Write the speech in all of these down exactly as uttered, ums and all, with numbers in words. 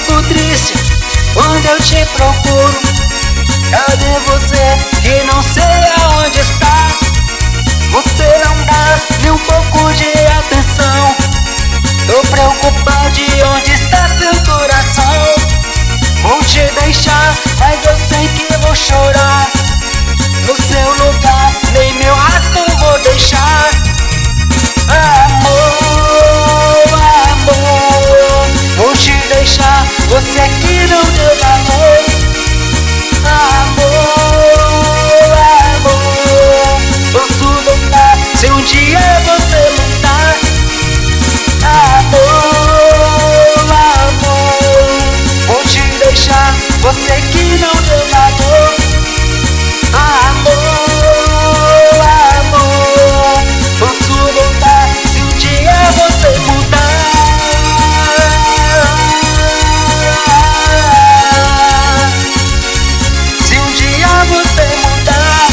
fico triste quando eu te procuro. Cadê você que não sei aonde está? Você não dá nem um pouco de atenção. Tô preocupado de onde está seu coração. Vou te deixar, mas eu sei que vou chorar. No seu lugar, nem meu rastro vou deixar. Amor, amor, vou te deixar, você que não deu valor. Amor, amor, posso voltar se um dia você mudar. Amor, amor, vou te deixar, você que não deu valor. Amor, amor, posso voltar se um dia você mudar. Se um dia você mudar.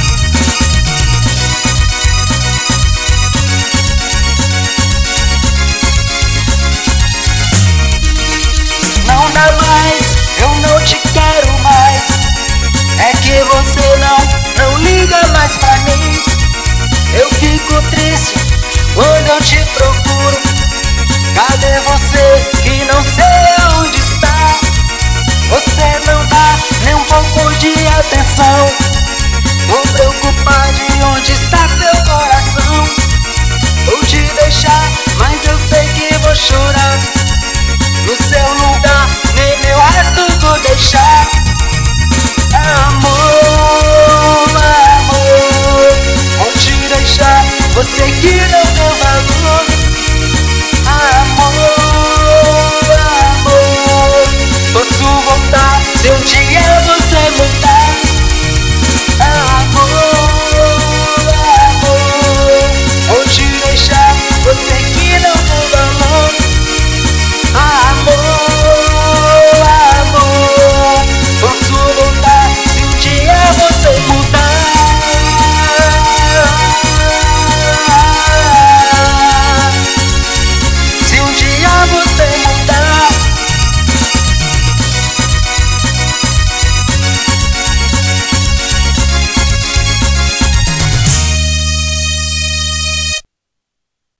Não dá mais, eu não te quero mais. É que você não, não liga mais pra mim. Eu fico triste quando eu te procuro. Cadê você que não sei onde está? Você não dá nem um pouco de atenção. Tô preocupado de onde está seu coração. Vou te deixar, mas eu sei que vou chorar. No seu lugar, nem meu resto vou deixar. Amor, amor, vou te deixar, você que